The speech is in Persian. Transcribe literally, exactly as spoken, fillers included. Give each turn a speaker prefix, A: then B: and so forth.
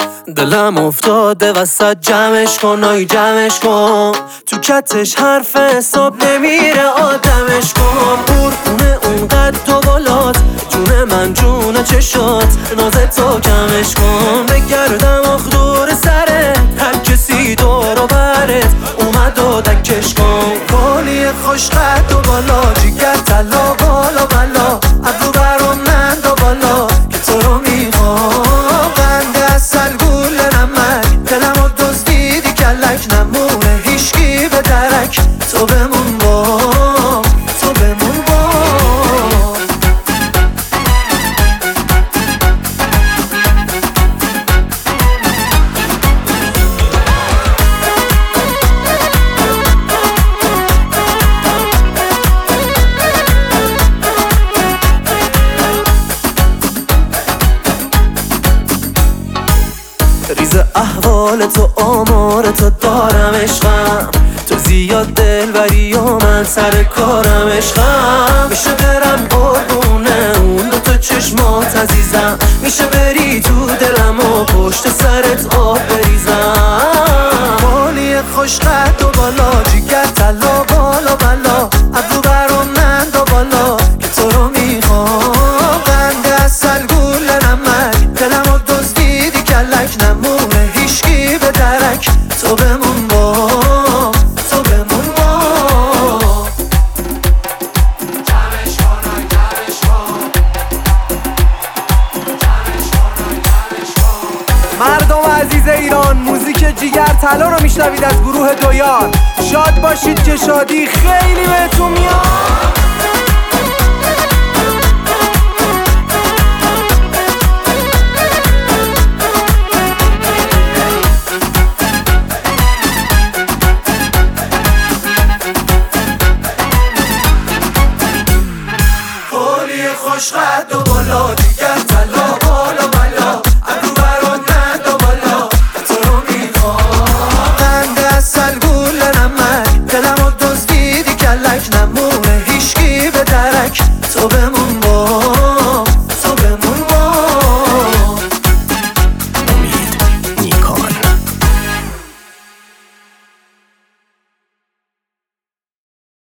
A: دلم افتاده وسط جمعش کن آی جمعش کن، تو کتش حرف حساب نمیره آدمش کن. قربونه اون قد و بالات، جون من جون چشات، ناز تو کمش کن. بگردم آخ دور سرت، هر کسی دور و برت اومد و دکش کن. کالی خوش قد و بالا، جیگر طلا بالا بالا، ابرو برام نند و بالا که تو رو میخوام. قند اصل گول نمک، دلمو دزدیدی کلک، نمونه هیشگی به درک. تو بمون با تو بمون با ریز احوال تو آمار تو دارم عشقم، تو زیاد دلبری و من سر کارم عشقم. میشه برم قربونه اون دو تا چشمات عزیزم، میشه بری تو دلم و پشت سرت آب بریزم. مالی خوش قد و بالا، جیگر طلا بالا بالا، ابرو برام نند و بالا که تو رو میخوام. قند اصل گول نمک، دلمو دزدیدی کلک، نمونه هیشگی به درک. تو بمون با تو بمون با جمعش کن آی جمعش کن، جمعش کن آی جمعش کن.
B: مردم عزیز ایران، موزیک جیگر طلا رو میشنوید از گروه دویار. شاد باشید که شادی خیلی بهتون میاد.
A: خوش قد و بالا،